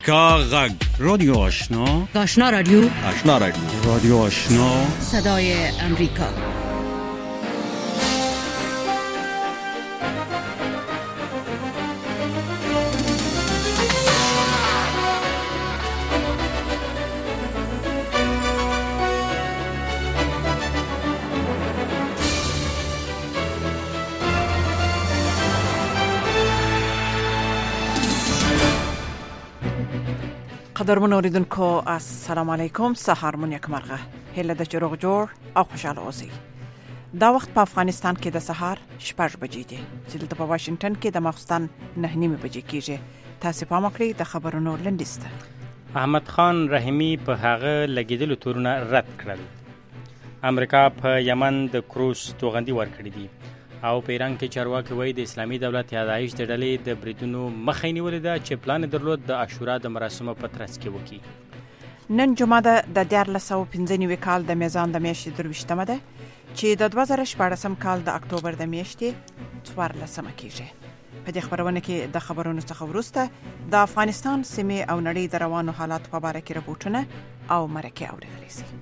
کاغذ رادیو آشنا، آشنا رادیو، آشنا رادیو، رادیو آشنا، صدای امریکا. قدرمن اوریدونکو السلام علیکم، سهار مون یک مرغه هله د چروغ جوړ او خوشاله اوسئ. دا وخت په افغانستان کې د سهار 6 بجې دي چې دلته په واشنگټن کې د ماخستن 9 بجې کېږي. تاسو پام وکړئ د خبرونو لنډیسته. احمد خان رحیمی په هغه لګیدلو تورونه رد کړل. امریکا په یمن د کروز توغندي ورکړې دي او په ایران کې چارواکي وایي د اسلامي دولت یادایش د ډلې د بریدونو مخه نیولې ده چې پلان درلود د عاشورا د مراسمو په ترڅ کې وکړي. نن جمعه ده د 1495 کال د میزان د میاشتې 23مه ده چې د 2014 کال د اکتوبر د میاشتې 14مه کېږي. په دې خبرونه کې د خبرونو څخه وروسته د افغانستان سیمې او نړۍ د روانو حالات په اړه کې راپورټونه او مرکه اورېدلی شي.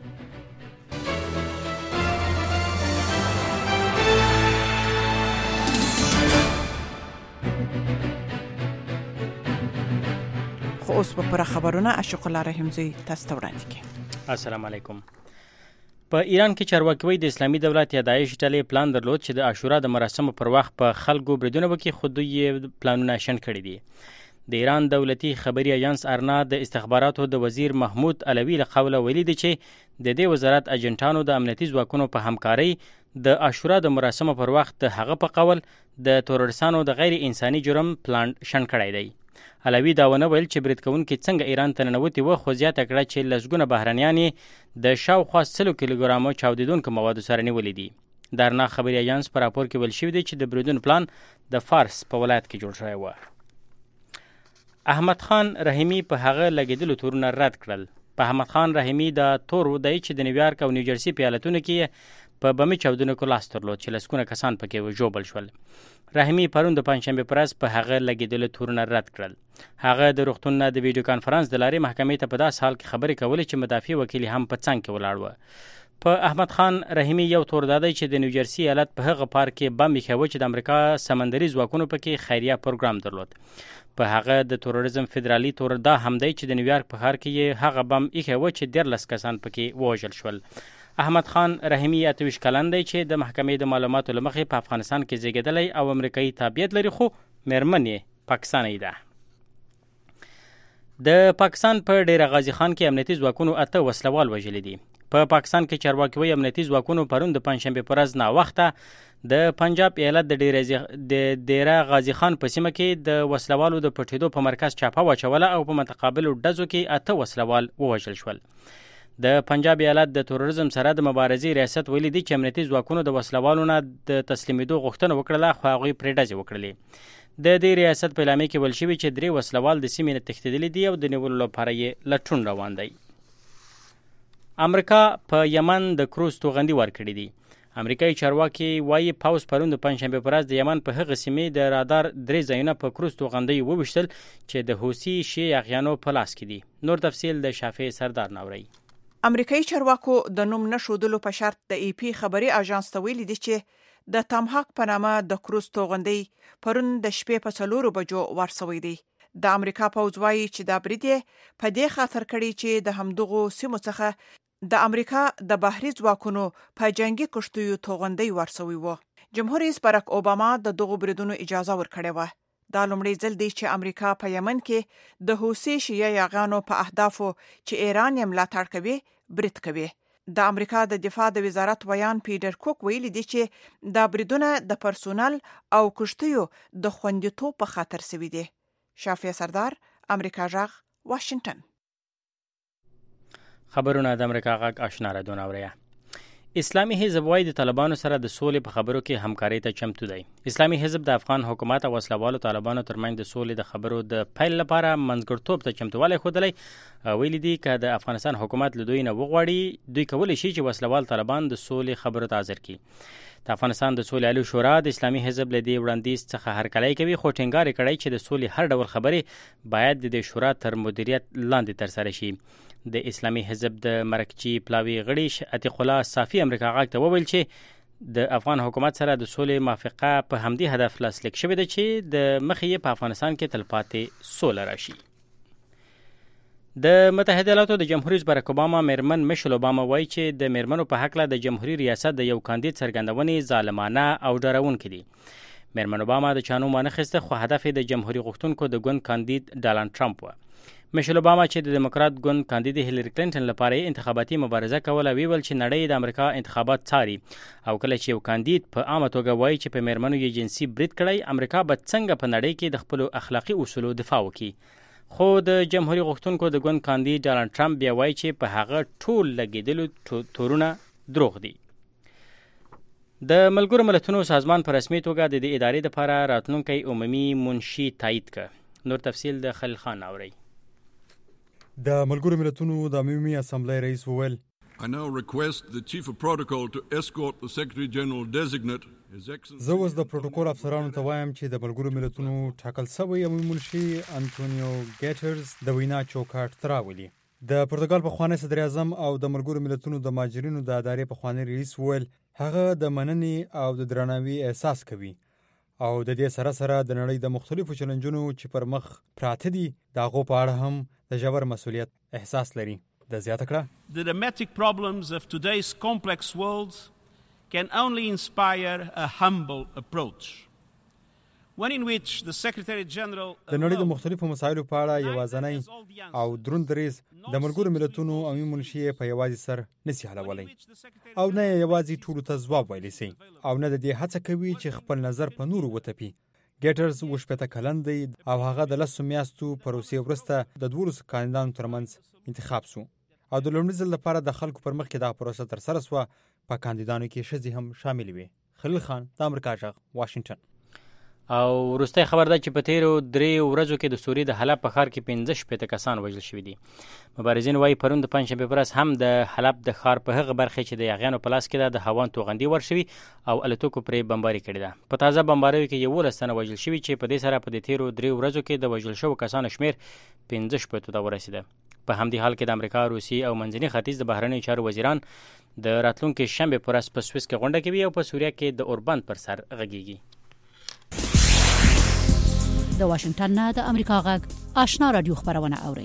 خو اوس په پوره خبرونه اشق الله رحیمزی تاسو ته وړاندې کړي. السلام علیکم. په ایران کې چارواکي وایي د اسلامي دولت یادایش ډلې پلان درلود چې د عاشورا د مراسمو پر وخت په خلکو بریدونه وکړي، خو دوی پلانونه شنډ کړي دي. د ایران دولتي خبري اژانس ارنا د استخباراتو د وزیر محمود علوي له قوله ویلي دی چې د دې وزارت اجنټانو د امنیتي ځواکونو په همکارۍ د عاشورا د مراسمو پر وخت د هغه په قول د تروریستانو د غیر انساني جرم پلان شنډ کړی دی. علوي دا ونه ویل چې برید کوونکي څنګه ایران ته ننوتي و، خو زیاته کړه چې لسګونه بهرنیان د شاوخوا 100 کیلوګرامو چاودیدونکو موادو سره نیولي دي. د ارنا خبري اژانس په راپور کې ویل شوی دی چې د بریدونو پلان د فارس په ولایت کې جوړ شوی و. احمد خان رحیمی په هغه لګیدلو تورونه رد کړل. په احمد خان رحیمی د تور دی چې د نیویارک او نیوجرسي په ایالتونو کې په بمي چاودنو کې لاس درلود چې لسګونه کسان پکې وژوبل شول. رحیمی پرون د پنځشنبه پر ورځ په هغه لګیدلو تورونه رد کړل. هغه د روغتون نه د ویډیو کانفرنس د لارې محکمې ته په داس حال کې خبرې کولې چې مدافع وکیل هم په څنګ کې ولاړ و. په احمد خان رحیمی یو تور دادی چې د نیوجرسي ایالت په هغه پارک کې بم ایښوه چې د امریکا سمندري ځواکونو پکې خیریه پروګرام درلود. په هغه د تروریزم فدرالي تور دا هم دی چې د نیویارک په ښار کې هغه بم ایښوه چې 13 کسان پکې ووژل شول. احمد خان رحیمی 28 کلن دی چې د محکمې د معلوماتو له مخې په افغانستان کې زیږیدلی او امریکایي تابعیت لري، خو میرمن یې پاکستاني ده. د پاکستان په ډیر غازی خان کې امنیتي ځواکونو 8 وسلوال وژلي دي. په پاکستان کې چارواکي وایي امنیتي ځواکونو پرون د پنځشنبه پر ورځ ناوخته د پنجاب ایالت د ډیره غازی خان په سیمه کې د وسلوالو د پټېدو په مرکز چاپه واچوله او په متقابلو ډزو کې 8 وسلوال ووژل شول. د پنجاب ایالت د تروریزم سره د مبارزې ریاست ویلي دی چې امنیتي ځواکونو د وسلوالو نه د تسلیمېدو غوښتنه وکړله، خو هغوی پرې ډزې وکړلې. د دې ریاست په اعلامیه کې ویل شوي چې 3 وسلوال د سیمې نه تښتېدلي دي او د نیولو لپاره یې لټون روان دی. امریکا په یمن د کروز توغندي ورکړي دي. امریکایي چارواکي وایي پاوز پرون د پنځشنبه پر ورځ د یمن په هغه سیمې د رادار 3 ځایونه په کروز توغندي وویشتل چې د حوثي شیعه اغیانو په لاس کې دي. نور تفصیل د شافعي سردار ناوري. امریکایي چارواکو د نوم نشودلو په شرط د ای پی خبري اژانس ته ویلي دي چې د تامهاک په نامه د کروز توغندي پرون د شپې په 4 بجو ورسوي دي. د امریکا پوځ وایي چې دا برید په دې خاطر کړي چې د همدغو سیمو څخه د امریکا د بحري ځواکونو په جنگي کشتیو توغندي ورسوي وو. جمهور رئیس باراک اوباما د دغو بریدونو اجازه ورکړې و. دا لومړی ځل دی چې امریکا په یمن کې د حوثي شیعه اغیانو په اهدافو چې ایران یې ملاتړ کوي برید کوي. د امریکا د دفاع د وزارت ویان پیټر کوک ویلي دی چې دا بریدونه د پرسونل او کشتیو د خوندیتوب په خاطر سوي دي. شافعي سردار، امریکا جغ، واشنگټن. خبرونه د امریکا غږ آشنا رادیو ناوریه. اسلامي حزب وايي د طالبانو سره د سولې په خبرو کې همکاري ته چمتو دی. اسلامي حزب د افغان حکومت او وسلوالو طالبانو ترمنځ د سولې د خبرو د پیل لپاره منځګړتوب ته چمتووالی ښودلی. ویلي دي که د افغانستان حکومت له دوی نه وغواړي، دوی کولی شي چې وسلوال طالبان د سولې خبرو ته حاضر کړي. د افغانستان د سولې عالی شورا د اسلامي حزب له دې وړاندیز څخه هرکلی کوي، خو ټینګار کړی چې د سولې هر ډول خبرې باید د شورا تر مدیریت لاندې ترسره شي. د اسلامي حزب د مرکچی پلاوی غړي عتیق الله صافی امریکا غاک ته وویل چې د افغان حکومت سره د سولې موافقه په همدې هدف لاسلیک شوې ده چې د مخې په افغانستان کې تلپاتې سوله راشي. د متحده ایالاتو د جمهور رئیس باراک اوباما میرمن میشل اوباما وایي چې د میرمنو په حق له د جمهوریت ریاست د یو کاندید څرګندونې ظالمانه او ډارونکې دي. میرمن اوباما د چانو مانخسته خو هدف د جمهوریت غوښتونکو د ګوند کاندید ډانلډ ټرمپ و. میشل اوباما چې د دیموکرات ګوند کاندید هیلری کلینټن لپاره انتخاباتي مبارزه کوله ویل چې نړۍ د امریکا انتخابات څاري او کله چې یو کاندید په عامه توګه وایي چې په میرمنو یې جنسي برید کړی، امریکا به څنګه په نړۍ کې د خپل اخلاقی اصولو دفاع وکړي. خو د جمهوریت غوښتونکو د ګوند کاندید ډانلډ ټرمپ بیا وایي چې په هغه ټول لګیدلو تورونه دروغ دي. د ملګرو ملتونو سازمان په رسمي توګه د دې ادارې لپاره راتلونکی عمومي منشي تایید کړ. نور تفصیل د خلیل خان اوري. د ملګرو ملتونو د عمومي اسامبلې رئیس وویل I now request the Chief of Protocol to escort the Secretary General designate, His Excellency. زه اوس د پروتوکول افسرانو ته وایم چې د ملګرو ملتونو ټاکل شوی عمومي منشي انټونیو ګیټرز د وینا چوکاټ ته راولي. د پرتګال پخوانی صدر اعظم او د ملګرو ملتونو د مهاجرینو د ادارې پخوانی رئیس وویل هغه د مننې او د درناوي احساس کوي او د دې سره سره د نړۍ د مختلفو چیلنجونو چې پر مخ پراته دي د هغو په اړه هم د ژور مسؤلیت احساس لري. د زیاته کړه The dramatic problems of today's complex world can only inspire a humble approach. One in which the Secretary General د نړۍ د مختلفو مسایلو په اړه یوازنی او دروند دریځ د ملګرو ملتونو عمومي منشي په یوازې سر نشي حلولی او نه یوازې ټولو ته ځواب ویلی سي او نه د دې هڅه کوي چې خپل نظر په نورو وتپي. ګیټرز وشپته کلن دی او هغه د 10 میاشتو پروسې وروسته د 12 کاندیدانو ترمنځ انتخاب شو او د لومړي ځل لپاره د خلکو پر مخ کې دا پروسه ترسره شوه. په کاندیدانو کې ښځې هم شامل وي. خلیل خان، د امریکا غږ، واشنگټن. او وروستی خبر ده چې په تیرو 3 ورځو کې د سوریې د حلب په ښار کې 15 کسان وژل شوي دي. مبارزین وایي پرون د پنجشنبې په ورځ هم د حلب د ښار په هغه برخه چې د یاغیانو په لاس کې ده د هوان توغندي ورشوي او الوتکو پرې بمباري کړې ده. په تازه بمباریو کې 11 تنه وژل شوي چې په دې سره په دې تیرو 3 ورځو کې د وژل شوو کسانو شمیر 15 ته ورسېده. په همدې حال کې د امریکا، روسیې او منځني ختیځ د بهرنیو چارو وزیران د راتلونکي شنبه پر ورځ په سویس کې غونډه کوي او په سوریه کې د اوربند پر سر غږیږي. د واشنگټن نه د امریکا غږ آشنا رادیو خبرونه اوري.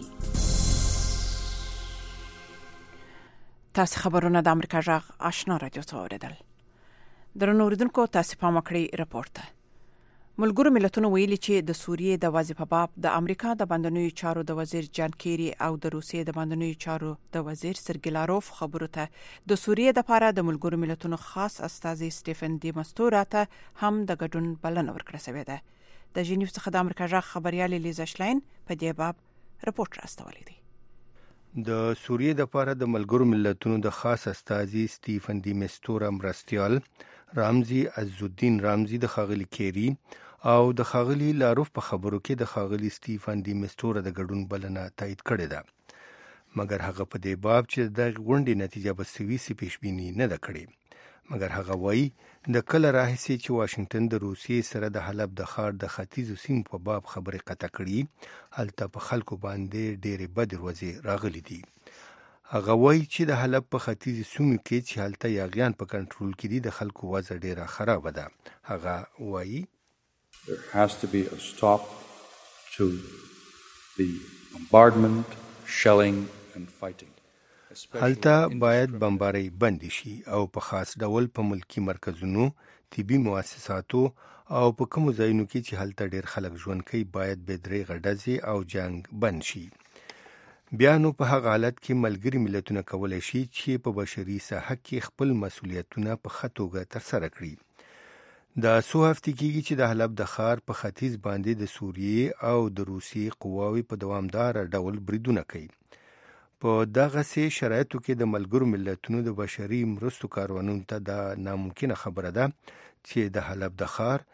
تاسو خبرونه د امریکا غږ آشنا رادیو ته اوریدل. درنو اوریدونکو تاسو په مکړی رپورت. ملګرو ملتونو ویلي چې د سوریې د وضع په باب د امریکا د بندنوي چارو د وزیر جان کیری او د روسیې د بندنوي چارو د وزیر سرګی لاروف خبرو ته د سوریې د لپاره د ملګرو ملتونو خاص استازي سټیفن دی مستورا ته هم د ګډون بلنه ورکړه شوې ده. د جنیو څخه د امریکا غږ خبريال لیزا شلاین په دې باب رپورت راستولی دی. د سوریې د لپاره د ملګرو ملتونو د خاص استازي سټیفن دی مستورا مرستيال رامزي عزالدین رامزي د خاغلی کیری او د خاغلی لاروف په خبرو کې د خاغلی سټیفن دی مستورا د ګډون بلنه تایید کړې ده، مګر هغه په دې باب چې د غونډې نتیجه به سوي پیشبینی نه ده کړې. مګر هغه وایي د کله راهیسې چې واشنگټن د روسیې سره د حلب د ښار د ختیځو سیمو په باب خبرې قطع کړي، هلته په خلکو باندې ډېرې بدې ورځې راغلي دي. هغه وایي چې د حلب په ختیځو سیمو کې چې هلته یاغیان په کنټرول کې دي د خلکو وضع ډېره خرابه ده. هغه وایي There has to be a stop to the bombardment, shelling and fighting. هلته باید بمبارۍ بند شي او په خاص ډول په ملکی مرکزونو، طبي مؤسساتو او په کومو ځایونو کې چې هلته ډېر خلک ژوند کوي باید بېدریغه ډزې او جنگ بند شي. بیا نو په هغه حالت کې ملګري ملتونه کولی شي چې په بشري ساحه کې خپل مسؤلیتونه په ښه توګه ترسره کړي. دا څو هفتې کېږي چې د حلب د ښار په ختیځ باندې د سوریې او د روسیې قواوې په دوامداره ډول بریدونه کوي. په دغسې شرایطو کې د ملګرو ملتونو د بشري مرستو کاروانونو ته دا ناممکنه خبره ده چې د حلب د ښار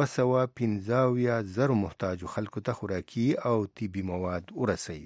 215,000 محتاجو خلکو ته خوراکي او طبي مواد ورسوي.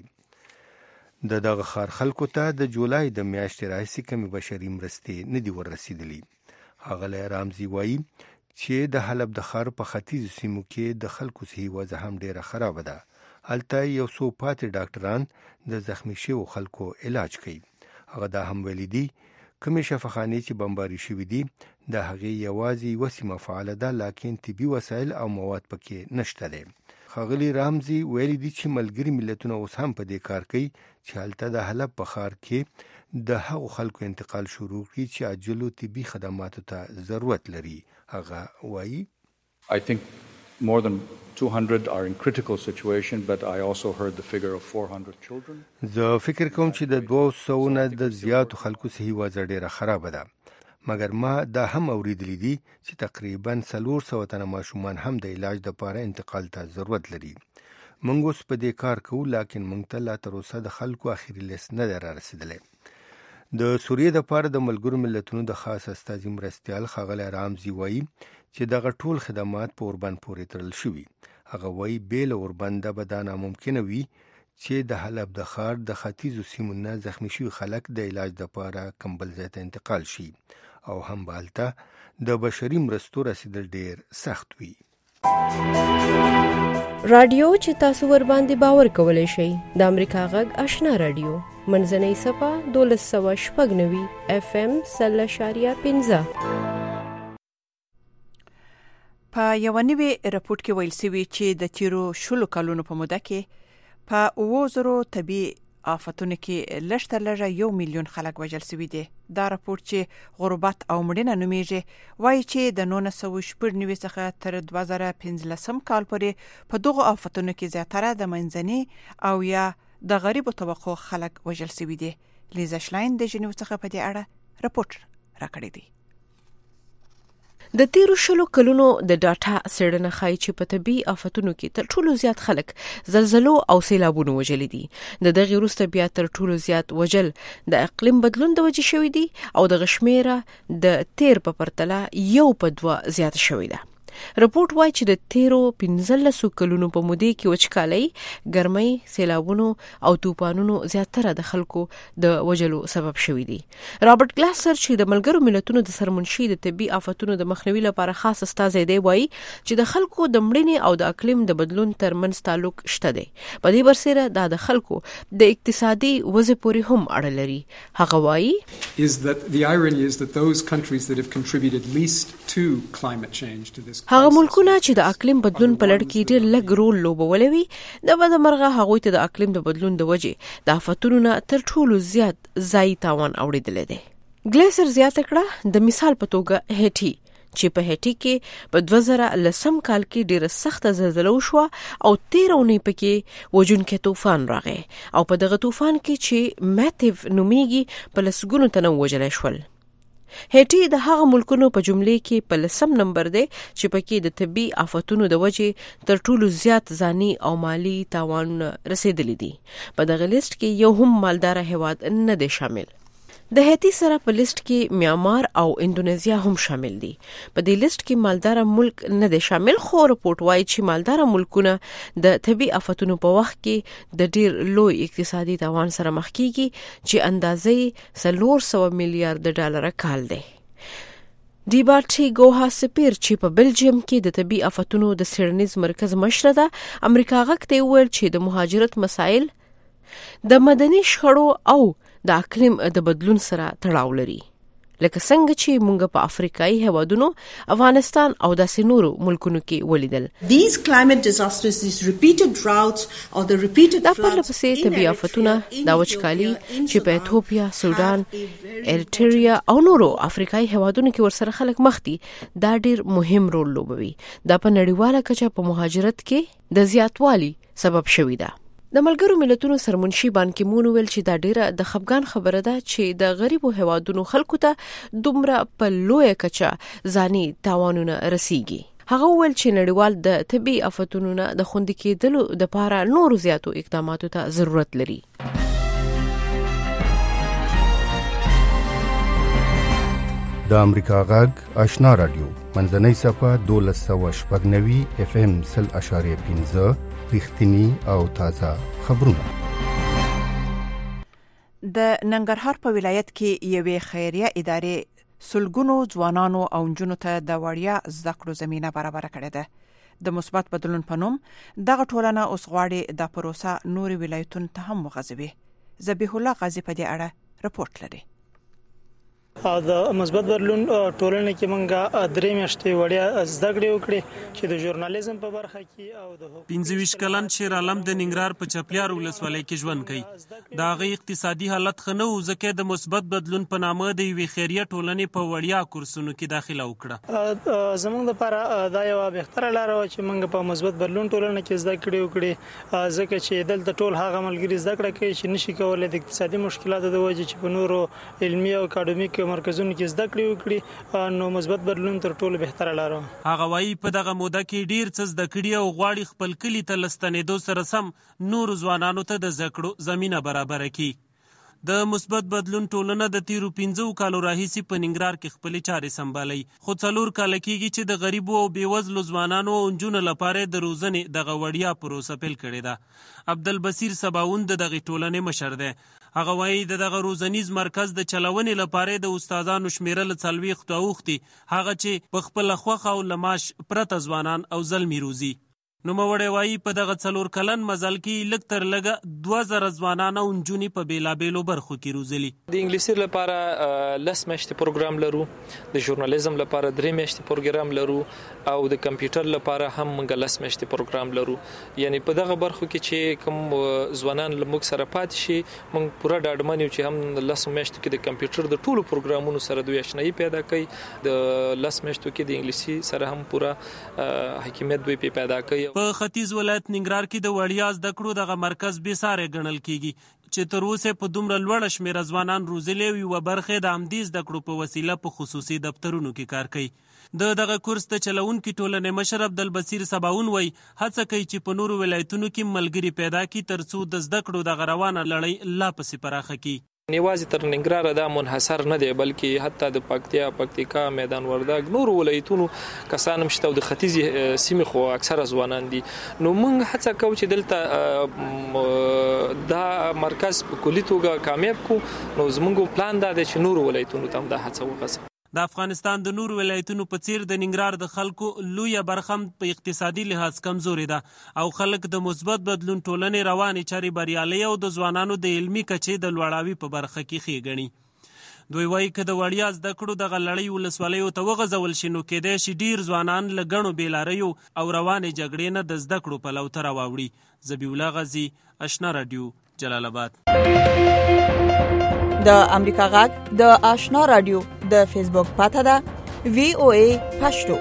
د دغه ښار خلکو ته د جولای د میاشتې راهیسې کومې بشري مرستې نه دي ورسېدلي. هغه رامزي وایي چې د حلب د ښار په ختیځ سیمو کې د خلکو صحي وضع هم ډیره خراب ده. هلته یو څو پاتې ډاکټران د زخمی شویو خلکو علاج کوي. هغه دا هم ویلي دي کومې شفاخانې چې بمباري شوي دي د هغې یوازې یوه سیمه فعاله ده، لکن طبي وسایل او مواد پکې نشته دی. ښاغلي رامزي ویلي دي چې ملګري ملتونه اوس هم په دې کار کوي چې هلته د حلب په ښار کې د هغو خلکو انتقال شروع کړي چې عاجلو طبي خدماتو ته ضرورت لري. هغه وایي I think more than 200 are in critical situation, but I also heard the figure of 400 children. زه فکر کوم چې د 200 نه د زیاتو خلکو صحي وضع ډیره خرابه ده، مګر ما دا هم اوریدلی دي چې تقریبا 400 تنه ماشومان هم د علاج لپاره انتقال ته ضرورت لري. موږ اوس په دې کار کوو، لکن موږ ته لا تر اوسه د خلکو اخیری لیست نه دی رارسېدلی. د سوریې لپاره د ملګرو ملتونو د خاص استازي مرستیال ښاغلی رامزي وایي چې دغه ټول خدمات په اوربند پورې تړل شوي. هغه وایي بې له اوربنده به دا ناممکنه وي چې د حلب د ښار د ختیځو سیمو نه زخمی شوي خلک د علاج لپاره کم بل ځای ته انتقال شي او هم به هلته د بشري مرستو رسیدل ډیر سخت وي. رادیو چې تاسو ور باندې باور کولی شئ د امریکا غږ آشنا رادیو منځنۍ صفه 1296 FM 0.15. په یو نوی راپورټ کې ویل شوی چې د تیرو شلو کلونو په موده کې په 2000 طبي آفتونو کې لږترلږه 1 میلیون خلک وژل شوي دي. دا راپورټ چې غربت او مړینه نومیږي وایي چې د 1990 څخه تر 2015 کال پورې په دغه آفتونو کې زیاتره د منځني او یا د غریبو طبقو خلک وژل شوي دي. لیزا شلاین د جنیو څخه په دې اړه راپورټ راکړی دی. د تیرو شلو کلونو د ډاټا څېړنه ښایي چې په طبي آفتونو کې تر ټولو زیات خلک زلزلو او سیلابونو وژلي دي. د دغې وروسته بیا تر ټولو زیات وژل د اقلیم بدلون د وجې شوي دي او د شمېره د تیر په پرتله 1.2 زیات شوی ده. رپورټ وایي چې د تیرو 15 کلونو په موده کې وچکالۍ، ګرمۍ، سیلابونو او طوفانونو زیاتره د خلکو د وژلو سبب شوي دي. رابرټ ګلاسر چې د ملګرو ملتونو د سرمنشي د طبي آفتونو د مخنیوي لپاره خاص استازی دی وایي چې د خلکو د مړینې او د اقلیم د بدلون ترمنځ تعلق شته دی. په دې برسره دا د خلکو د اقتصادي وضع پورې هم اړه لري. هغه وایي is that the irony is that those countries that have contributed least to climate change to this هغه ملکونه چې د اقلیم بدلون په لړ کې ډېر لږ رول لوبولی وي د بدمرغه هغوی ته د اقلیم د بدلون د وجې د آفتونو نه تر ټولو زیات ځایي تاوان اوریدلی دی. ګلیسر زیاته کړه د مثال په توګه هیټي چې په هیټي کې په 2010 کال کې ډېره سخته زلزله وشوه او 13 اونۍ پکې وژونکی طوفان راغی او په دغه طوفان کې چې ماتیو نومیږي په لسګونو تنه وژلی شول. هیټي د هغه ملکونو په جملې کې په 10 نمبر دی چې پکې د طبي آفتونو د وجې تر ټولو زیات ځاني او مالی تاوان رسیدلی دي. په دغه لیست کې یو هم مالدار هیواد نه دی شامل. د هیټي سره په لیست کې میانمار او اندونیزیا هم شامل دي. په دې لیست کې مالدار ملک نه دی شامل، خو رپورټ وایي چې مالدار ملکونه د طبي آفتونو په وخت کې د ډیر لوی اقتصادي تاوان سره مخ کیږي چې اندازې 400 میلیارډ ډالر کال دی. دیبارټي ګوها سپیر چې په بلجیم کې د طبي آفتونو د څېړنیز مرکز مشره ده، امریکا غږ ته وویل چې د مهاجرت مسایل د مدني شخړو او د اقلیم د بدلون سره تړاو لري، لکه څنګه چې موږ په افریقایي هیوادونو، افغانستان او داسې نورو ملکونو کې ولیدل. These climate disasters, these repeated droughts or the repeated floods دا پرلپسې طبي آفتونه، دا وچکالي چې په ایتوپیا، سودان، ایریټریا او نورو افریقایي هیوادونو کې ورسره خلک مخ دي، دا ډیر مهم رول لوبوي. دا په نړیواله کچه په مهاجرت کې د زیاتوالي سبب شوی ده. د ملګرو ملتونو سرمنشي بان کی مون ویل چې دا ډیره د خفګان خبره ده چې د غریبو هیوادونو خلکو ته دومره په لویه کچه ځاني تاوانونه رسیږي. هغه ویل چې نړیوال د طبي آفتونو نه د خوندي کېدلو لپاره نورو زیاتو اقداماتو ته ضرورت لري. د امریکا غږ آشنا رادیو منځنۍ صفه 1296 FM 0.15 رښتینی او تازه خبرونه. د ننګرهار په ولایت کې یوې خیریه ادارې سلګونو ځوانانو او نجونو ته د وړیا زده کړو زمينه برابر کړې ده د مثبت بدلون په نوم دغه ټولنه اوس غواړي د پروسه نور ولایتونو ته هم وغځوي ذبیح الله غازی په دې اړه رپورت لري د مثبت بدلون ټولنه کې مونږه درې میاشتې وړیا زده کړې وکړې چې د ژورنالیزم په برخه کې او د 25 کلن شیر عالم د ننګرهار په چپلیار ولسوالۍ کې ژوند کوي دا غي اقتصادي حالت خنه او ځکه د مثبت بدلون په نامه د یوې خیریه ټولنې په وړیا کورسونو کې داخله وکړه زمونږ لپاره دا یو بهتره لار و چې مونږ په مثبت بدلون ټولنه کې زده کړې وکړې ځکه چې دلته ټول هغه ملګری زده کړه کوي چې نشي کولای د اقتصادي مشکلاتو د وجې چې په نورو علمي او اکاډمیک مرکزونو کې زده کړې وکړي نو مثبت بدلون تر ټولو بهتره لار هغه وایي په دغه موده کې ډیر څه زده کړي او غواړي خپل کلی ته لستنېدو سره سم نور ځوانانو ته د زده کړو زمينه برابر کړي د مثبت بدلون ټولنه د تیرو 15 کالو راهیسي په ننګرهار کې خپل چارې سمبالي خو څلور کال کېږي چې د غریبو او بیوزلو ځوانانو او نجونو لپاره د روزنې دغه وړیا پروسه پیل کړې ده عبدالبصیر سباون دغه ټولنې مشر دی هغه وایي دغه روزنیز مرکز د چلونې لپاره د استادانو شمیره ل 40 اوختي هغه چې په خپل خوخه او لماش پرته ځوانان او زلمی روزي نو موړی وایي په دغه څلور کلن مزل کې لږ تر لږه 2000 ځوانان او نجونې په بیلابیلو برخو کې روزلي د انګلیسي لپاره 10 میاشتې پروګرام لرو د ژورنالیزم لپاره 3 میاشتې پروګرام لرو او د کمپیوټر لپاره هم موږ 10 میاشتې پروګرام لرو یعنی په دغه برخو کې چې کوم ځوانان لموږ سره پات شي موږ پوره ډاډمن یو چې هم 10 میاشتو کې د کمپیوټر د ټولو پروګرامونو سره دوی آشنایي پیدا کوي د 10 میاشتو کې د انګلیسي سره هم پوره حکمیت دوی پیدا کوي په ختیځ ولایت ننګرهار کې د وړیا زده کړو دغه مرکز به ساره ګڼل کیږي چې تر اوسه په دومره لوړ شمیر ځوانان روزلي وي او برخه د امدیز د کړو په وسیله په خصوصي دفترونو کې کار کوي دغه کورس ته چلونکو ټولنې مشر عبدالبصیر سباون وای هڅه کوي چې په نورو ولایتونو کې ملګری پیدا کړي ترڅو د زده کړو د روانه لړۍ لا پسې پراخه کړي نیوازي تر ننګرهار دا منحصر نه دی بلکې حتی د پکتیکا میدان وردګ نور ولایتونو کسان مشته د ختیځ سیمې خو اکثره ځوانان دي نو موږ هڅه کوو چې دلته دا مرکز په کلی توګه کامیاب کو نو زموږ پلان دا دی چې نور ولایتونو ته دا هڅه وکړو د افغانستان د نور ولایتونو په څیر د ننګرهار د خلکو لویه برخه په اقتصادي لحاظ کمزوري ده او خلک د مثبت بدلون ټولنې روانې چارې بریالي او د ځوانانو د علمي کچې د لوړاوي په برخه کې ښېګڼي دوی وایي که د وړیا زده کړو دغه لړۍ ولسوالیو ته وغځول شي نو کېدای شي ډیر ځوانان له ګڼو بېلاریو او روانې جګړې نه د زده کړو په لو ته راواوړي ذبیح الله غازی آشنا رادیو جلال آباد د امریکا غږ د آشنا رادیو د فیسبوک پاته ده VOA پښتو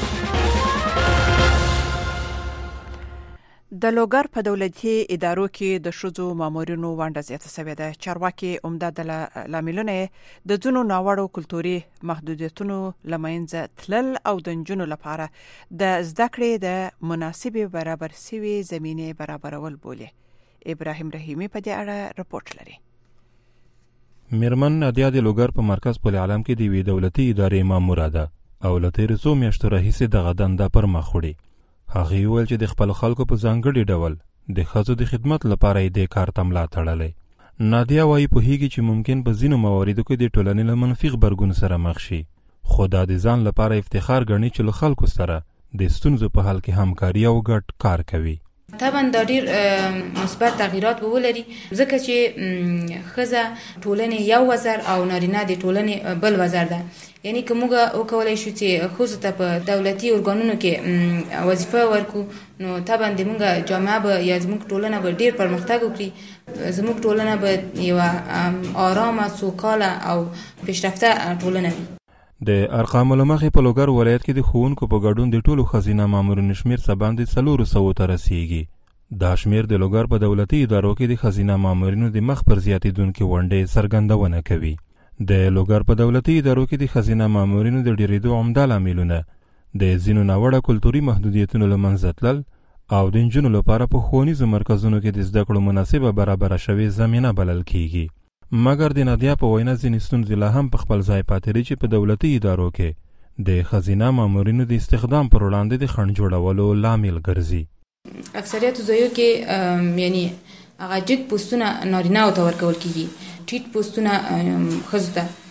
د لوګر په دولتي ادارو کې د شذو مامورینو ونډه زیاته شوې ده چارواکي عمده د لاملونه د ځونو ناوړو کلتوري محدودیتونو لمنځه تلل او د نجونو لپاره د زده کړې د مناسبې برابر سوي زمينه برابرول بولي ابراهیم رحیمی په دې اړه رپورت لري میرمن نادیا د لوګر په مرکز پل عالم کې د وی دولتي ادارې ماموره ده او له تیر څو میاشتو راهیسې دغه دنده پر مخ وړي هغه ویل چې د خپل خلکو په ځانګړي ډول د ښځو د خدمت لپاره یې د کار تملا تړلې نادیا وایي پوهیږي چې ممکن په ځینو مواردو کې د ټولنې له منفي غبرګون سره مخ شي خو دا د ځان لپاره افتخار ګڼي چې له خلکو سره د ستونزو په حل کې همکاري او ګډ کار کوي طبعا دا ډیر مثبت تغیرات وولري ځکه چې خزه ټولنې یو وزر او نارینه د ټولنې بل وزر ده یعنی که موږ وکولای شو چې خزه ته په دولتي ارګانونو کې وظیفه ورکو نو طبعا د موږ جامعه به یا زموږ ټولنه به ډیر پرمختګ وکړي زموږ ټولنه به یو آرامه سوکاله او پیشرفته ټولنه وي د ارقامو له مخې په لوګر ولایت کې د ښوونکو په ګډون د ټولو ښځینه مامورینو شمېر څه باندې 400 ته رسیږي دا شمېر د لوګر په دولتي ادارو کې د ښځینه مامورینو د مخ پر زیاتېدونکې ونډې څرګندونه کوي د لوګر په دولتي ادارو کې د ښځینه مامورینو د ډېرېدو عمده لاملونه د ځینو ناوړه کلتوري محدودیتونو له منځه تلل او د نجونو لپاره په ښوونیزو مرکزونو کې د زده کړو مناسبه برابره شوې زمینه بلل کیږي مګر د نادیا په وینا ځینې ستونزې لا هم په خپل ځای پاتې دي چې په دولتي ادارو کې د ښځینه مامورینو د استخدام پر وړاندې د خنډ جوړولو لامل ګرځي اکثریت ځایو کې یعنی هغه جګ پوسټونه نارینه او ته ورکول کیږي ټیټ پوسټونه ښځو ته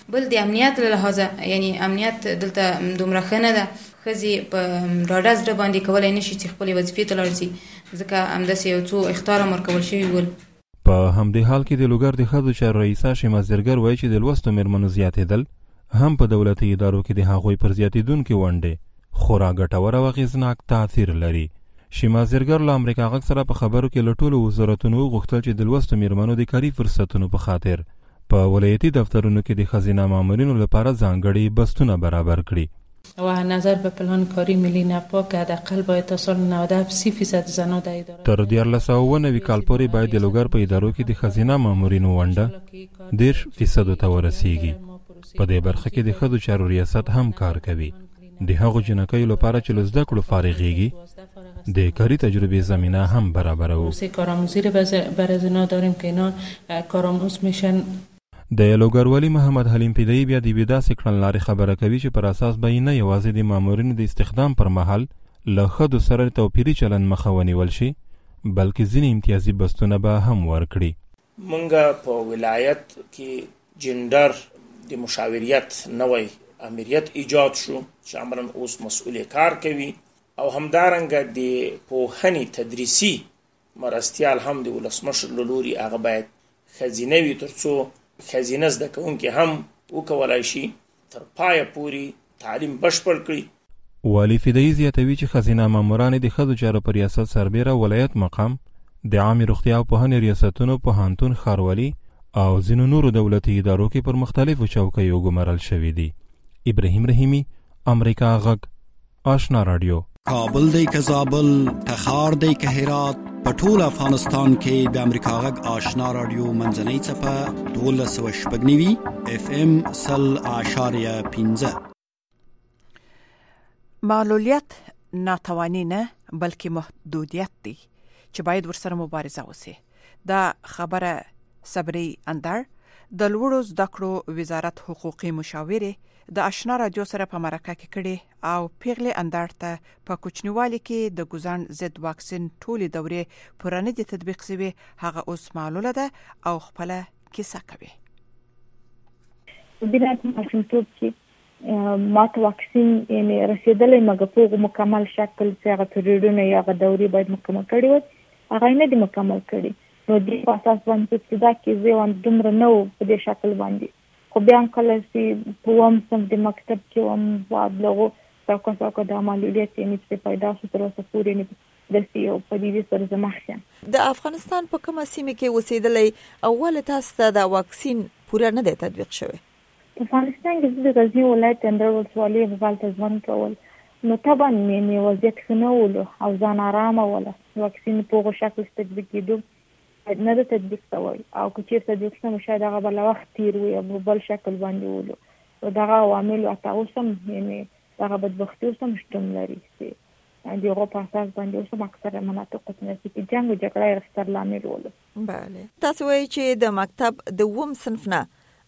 بل د امنیت له لحاظه یعنی امنیت دلته دومره ښه نه ده ښځې په ډاډه زړه باندې کولی نه شي چې خپلې وظیفې ته لاړ شي ځکه همداسې یو څو اخطار هم ورکول شوي ول. په همدې حال کې د لوګر د ښځو چارو رئیسه شیما زرګر وایي چې د لوستو میرمنو زیاتېدل هم په دولتي ادارو کې د هغوی پر زیاتېدونکې ونډې خورا ګټور او اغېزناک تاثیر لري. شیما زرګر له امریکا غږ سره په خبرو کې له ټولو وزارتونو وغوښتل چې د لوستو میرمنو د کاري فرصتونو په خاطر په ولایتي دفترونو کې د ښځینه مامورینو لپاره ځانګړي بستونه برابر کړي. و نظر به پلان کاری ملی نپا که حداقل باید تا سال 97% زنان در اداره تر 1990 کال پورې باید د لوګر په ادارو کې د ښځینه مامورینو ونډه 10% ته ورسیږي. په دې برخه کې د ښځو چارو ریاست هم کار کوي. د هغو جنکیو لپاره چې له زده کړو فارغېږي د کاری تجربه زمینه هم برابروي. کارآموزی رو برای زنان داریم که اینا کارآموز میشن. د لوګروالي محمد حلیم پیدایي بیا د داسې کړنلارې خبره کوي چې پر اساس به نه یوازې د مامورینو د استخدام پر مهال له ښځو سره توپیري چلند مخه ونیول شي بلکې ځینې امتیازي بستونه به هم ورکړي. مونږ په ولایت کې جندر د مشاوریت نوې امریت ایجاد شو چې عملاً اوس مسؤل کار کوي او همدارنګه د پوهنې تدریسي مرستیال هم د ولسمشر له لوري هغه باید ښځینه وي ترڅو ښځینه زده کوونکي هم وکولای شي تر پایه پورې تعلیم بشپړ کړي. والي فدایي زیاتوي چې ښځینه مامورانې د ښځو چارو په ریاست سربیره ولایت مقام د عامې روغتیا او پوهنې ریاستونو پوهنتون ښاروالي او ځینو نورو دولتي ادارو کې پر مختلفو چوکیو ګمارل شوي دي. ابراهیم رحیمی، امریکا غږ، آشنا رادیو. کابل دی که زابل، تخار دی که هرات، په ټول افغانستان کې د امریکا غږ آشنا رادیو منځنۍ څپه 1290 FM 0.15. معلولیت ناتوانی نه بلکې محدودیت دی چې باید ورسره مبارزه وشي. دا خبره صبري اندر د لوړو زده کړو وزارت حقوقي مشاورې د آشنا رادیو سره په مرکه کې کړي او پیغلې اندر ته په کوچنیوالي کې د ګوزن ضد واکسین ټولې دورې پرانه دي تطبیق شوی هغه اوس معلوله ده او خپل کیسه کوي. بنات ماشومتوب کې ماته واکسین یې رسیدلې مګر په مکمل شکل څنګه پیریډونه یا دورې باید مکمل کړي وي هغه نه دي مکمل کړي. نو د اساس باندې چې دا کې ځوان دومره نو په دې شکل باندې خو بیا کله چې په وم سم د مکتب کې وم بعد لغو تاسو د معلولیت یې نشته پیدا شو تر اوسه پورې نه د سیو په دې سره زمخه. د افغانستان په کومه سیمه کې اوسېدلې اول تاسو د واکسین پوره نه دی تطبیق شوی. افغانستان کې د غزنی ولایت اندر ولسوالۍ په بالته ځوان کول نو طبعا مې وضعیت خنول او ځان آرام ولا واکسین په شکل تطبیق کېدو نه د تطبیق شوی او که چیرته د وکسن شاید هغه بل وخت تیر وي او بل شکل باندې ولو او دغه عوامل او تاسو یعنی هغه بدبختی هم شتون لري چې د اروپا اساس باندې اوس اکثره مناطق کې جنگ او جګړه رښتر لامل ولو. بله تاسو وایي چې د مکتب د وم صنف نه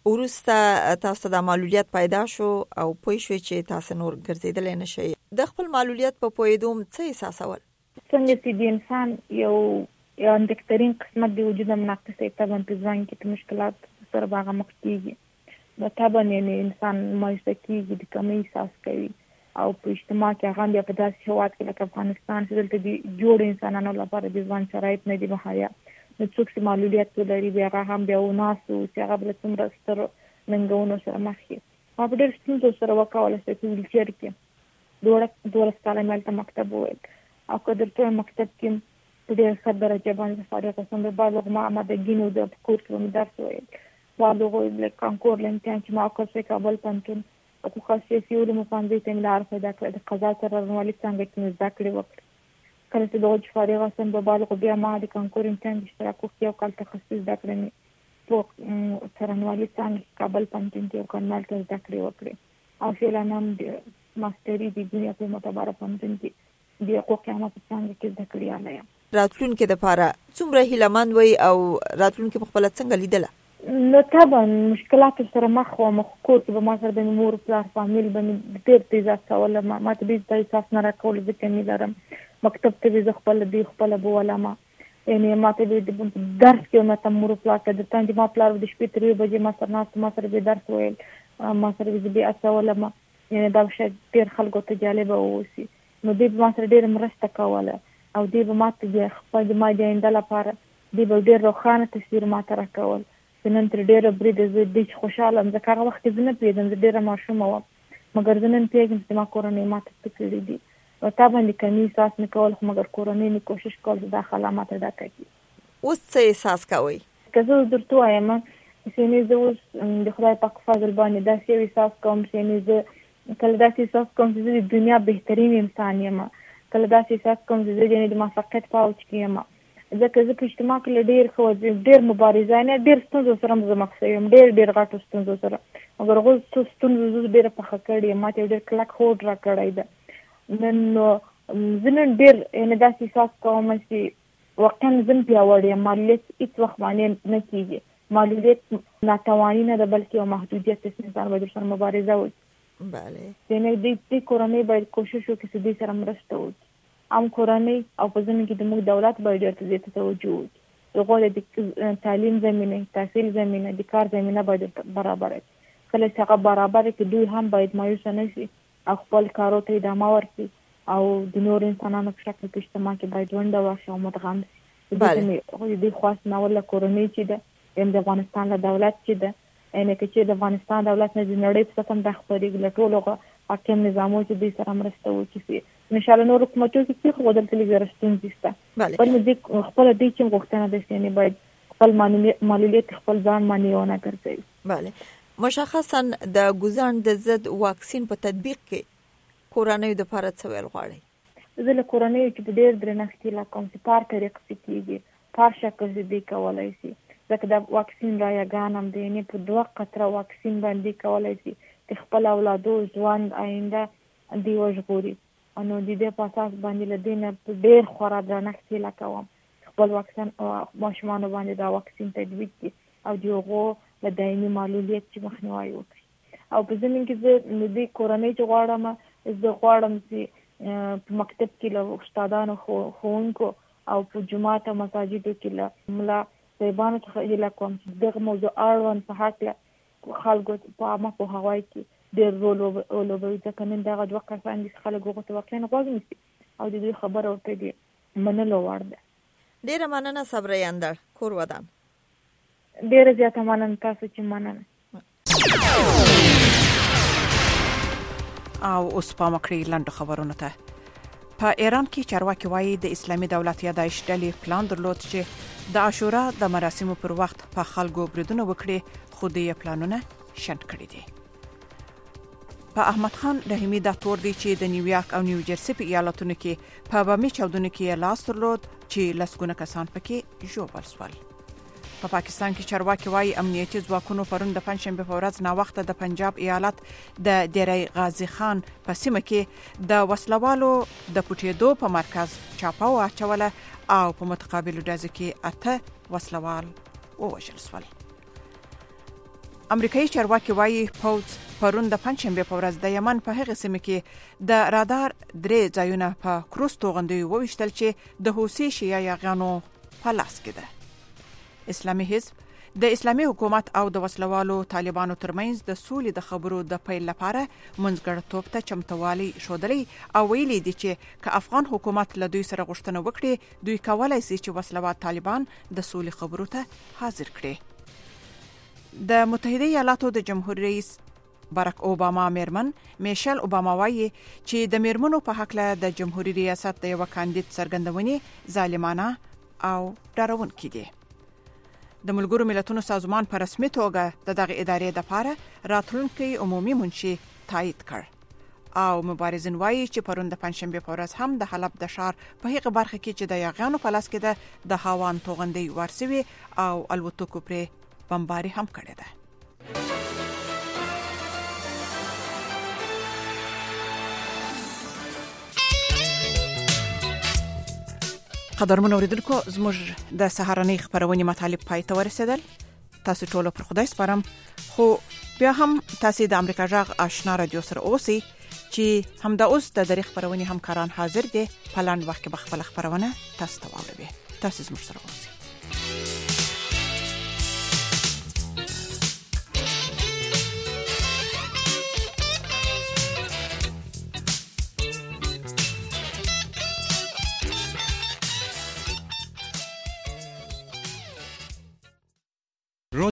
ورسته تاسو د معلولیت پیدا شو او پوه شو چې تاسو نور ګرځیدل نه شي. د خپل معلولیت په پوهیدوم څه احساسول؟ څنګه چې د انسان یو اندکترین قسمت دی وجود مناقصه طبعا په ځان کې مشکلات سره باغه مخ کیږي. نو طبعا نه انسان مایوسه کیږي د کمی احساس کوي او په اجتماع کې هغه بیا په داسې هواد کې لکه افغانستان چې دلته دی جوړ انسانانو لپاره د ځوان شرایط نه دی مهیا. نو څوک چې معلولیت لري بیا هغه هم بیا وناسو چې هغه بل څومره ستر ننګونو سره مخ کیږي. په ډېر ستونزو سره وکول شي چې ولچر کې دوه سکاله ملته مکتب وای او کله ته مکتب کې ډېر ښه درجه باندې فارغ شوم. د بالغ ما مدګینو د کور کې درس وایي بالغ له کانکور لمتان چې ما اوکه کابل پنتون او خاصه علوم باندې تملار پیدا کړ. د قضا سرورمالي څنګه کې زده کړې وکړه. کله چې دوج فارغ شوم د بالغ بیا ما د کانکور امتحان اشتراک وکړ او کله تخصص زده کړم په سرورمالي څنګه کابل پنتون کې کارمل کې زده کړې وکړه او فعلا هم ماستری د دنیا په معتبره پنتون کې د حقوق عامه څنګه کې زده کړې آله. راتلونکو لپاره څومره هیلمن وي او راتلونکو په خپل څنګه لیدله؟ نو طبعا مشکلات سره مخ کور کې به ما سره د مور پلار فامیل باندې ډېر تیزه سوال ما ته به احساس نه راکول چې مې لرم مکتب ته به خپل بوله ما یعنی ما ته به درس کې ما ته مور پلار ته د تاندې ما پلار د شپې 3 بجې ما سره به درس ویل ما سره دې اصله ما یعنی دا شاید ډېر خلکو ته جالب اوسي نو دې ما سره ډېر مرسته کوله او دې به ماته د خپل ما د انده لپاره دې به ډېر روښانه تصویر ماته راکول نن تر ډېره برید زه دې خوشاله ځکه هغه وخت زه نه پیژم زه ډېره ماشومه وم مګر زه نن پیژنم چې ما کورنۍ ماته څه کړي دي او تا باندې کمی احساس نه کول خو مګر کورنۍ نه کوشش کول چې دا خلا ماته دا کوي اوس څه احساس کوي که زه درته وایم چې زه اوس د خدای پاک فضل باندې داسې احساس کوم چې زه کله داسې احساس کوم چې د دنیا بهترین انسان یم کله داسې احساس کوم چې زه د موافقت پاوچ کې یم ځکه زه په اجتماع کې ډېر مبارزه نه ډېر ستونزو سره مخ یم ډېر غټو ستونزو سره مګر هغه ستونزو ډېره پخه کړې ما ته ډېر کلک هوډ راکړی ده نن زه نن ډېر یعنې داسې احساس کوم چې واقعا زه پیاوړی یم معلولیت هېڅ وخت باندې نه کېږي معلولیت ناتواني نه ده بلکې یو محدودیت انسان باید ورسره مبارزه وکړي یعنې دې کورنۍ باید کوشش وکړي چې دې سره مرسته وکړي عام کورنۍ او په ځینو کې د موږ دولت باید ډېر زیاته توجه وکړي هغوی د تعلیم زمینه تحصیل زمینه د کار زمینه باید برابره کړي کله چې هغه برابره کړي دوی هم باید مایوسه نه شي او خپل کارو ته ادامه ورکړي او د نور انسانانو په شکل په اجتماع کې باید ونډه واخلي او مدغم شي د خواست ناوله کورنۍ چې ده د افغانستان له دولت چې ده یعنې که چې د افغانستان دولت نه د نړۍ په سطح هم دا خپرېږي له ټولو حاکم نظامو چې دوی سره مرسته وکړي انشاءالله نور حکومتونو کې خو دلته لږ زیات ستونزې شته بل دې خپل دې چې غوښتنه ده چې باید خپل معلولیت خپل ځان باندې ونه ګرځوي بله مشخصا د ګوزان د ضد واکسین په تطبیق کې کورنۍ د لپاره څه ویل غواړي زه له کورنۍ چې ډېر درنښت هیله کوم چې پار طریقه کېږي پار شکل دې کولی شي ځکه د واکسین رایګان هم دی یعنې په 2 قطره واکسین باندې کولی شي چې خپل اولادو ژوند آینده دی وژغوري نو د دې په اساس باندې له دې نه ډېر خورا درنښت هیله کوم خپل واکسین ماشومانو باندې دا واکسین تطبیق کړي او د هغو له دایمي معلولیت چې مخنیوی وکړي او په زمین کې زه د کورنۍ چې غواړم چې په مکتب کې له استادانو ښوونکو او په جومات او مساجدو کې له ملا صاحبانو څخه هیله کوم چې دغه موضوع اړوند په هکله خلکو په عامه پوهاوی کې ډېر رول ولوبوي ځکه نن دغه 2 کسان دي خلک هغو ته واقعا غوږ نیسي او د دوی خبره ورته د منلو وړ ده ډېره مننه صبره یندر کور ودان ډېره زیاته مننه تاسو چې مننه او اوس پام کړئ لاندې خبرونه ته په ایران کې چارواکي وایي د اسلامي دولت یادایش ډلې پلان درلود چې د عاشورا د مراسمو پر وخت په خلکو بریدونه وکړي خو د پلانونه شنډ کړي دي په احمد خان رحیمی دا تور دی چې د نیویارک او نیو جرسي په ایالتونو کې په بامي چاودنو کې لاس درلود چې لسګونه کسان پکې ژوبل شول په پاکستان کې چارواکي وایي امنیتي ځواکونو پرون د پنځشنبه په ورځ ناوخته د پنجاب ایالت د ډیری غازی خان په سیمه کې د وسلوالو د پټېدو په مرکز چاپه واچوله او په متقابل ډزو کې 8 وسلوال ووژل شول امریکایي چارواکي وایي پوځ پرون د پنځشنبه په ورځ د یمن په هغه سیمه کې د رادار 3 ځایونه په کروز توغندي وویشتل چې د حوثي شیعه یاغانو په لاس کې ده اسلامي حزب د اسلامي حکومت او د وسلوالو طالبانو ترمنځ د سولې د خبرو د پیل لپاره منځګړتوب ته چمتووالی ښودلی او ویلي دي چې که افغان حکومت له دوی سره غوښتنه وکړي دوی کولای شي چې وسلوال طالبان د سولې خبرو ته حاضر کړي د متحده ایالاتو د جمهوریت رئیس باراک اوباما میرمن میشل اوباما وایي چې د میرمنو په حق له د جمهوریت ریاست د یو کاندید څرګندونې ظالمانه او ډارونکې دي د ملګرو ملتونو سازمان په رسمي توګه د دغه ادارې لپاره راتلونکي عمومي منشي تایید کړ او مبارزین وایي چې پرون د پنځشنبه په ورځ هم د حلب د ښار په هغه برخه کې چې د یاغانو په لاس کې د هاوان توغندي ورسوي او الوتکو پرې بمباري هم کړې ده قدرمن اوریدونکو زموږ د سهارنۍ خبرونه مطالب پای ته ورسېدل تاسو ټول پر خدای سپارم خو بیا هم تاسو د امریکا جغ آشنا رادیو سره اوسئ چې همدا اوس د دری خبرونه همکاران حاضر دي په لاند وخت کې خپل خبرونه تاسو ته واوروي تاسو زموږ سره اوسئ